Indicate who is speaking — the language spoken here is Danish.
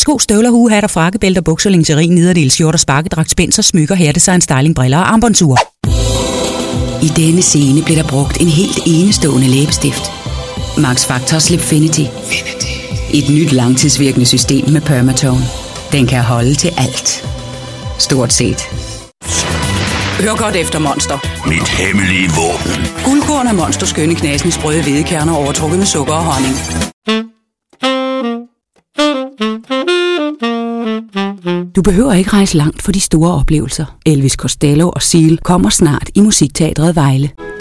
Speaker 1: sko, støvler, huehatter, frakkebælter, bukser, lingerie, nederdel, skjorter, sparkedragt, spænser, smykker, herdesign, styling, briller og armbåndsure. I denne scene blev der brugt en helt enestående læbestift. Max Factor Slipfinity. Et nyt langtidsvirkende system med Permatone. Den kan holde til alt. Stort set. Hør godt efter, Monster.
Speaker 2: Mit hemmelige våben.
Speaker 1: Guldkorn af Monster skønne knasende sprøde hvedekerner overtrukket med sukker og honning. Du behøver ikke rejse langt for de store oplevelser. Elvis Costello og Seal kommer snart i Musikteatret Vejle.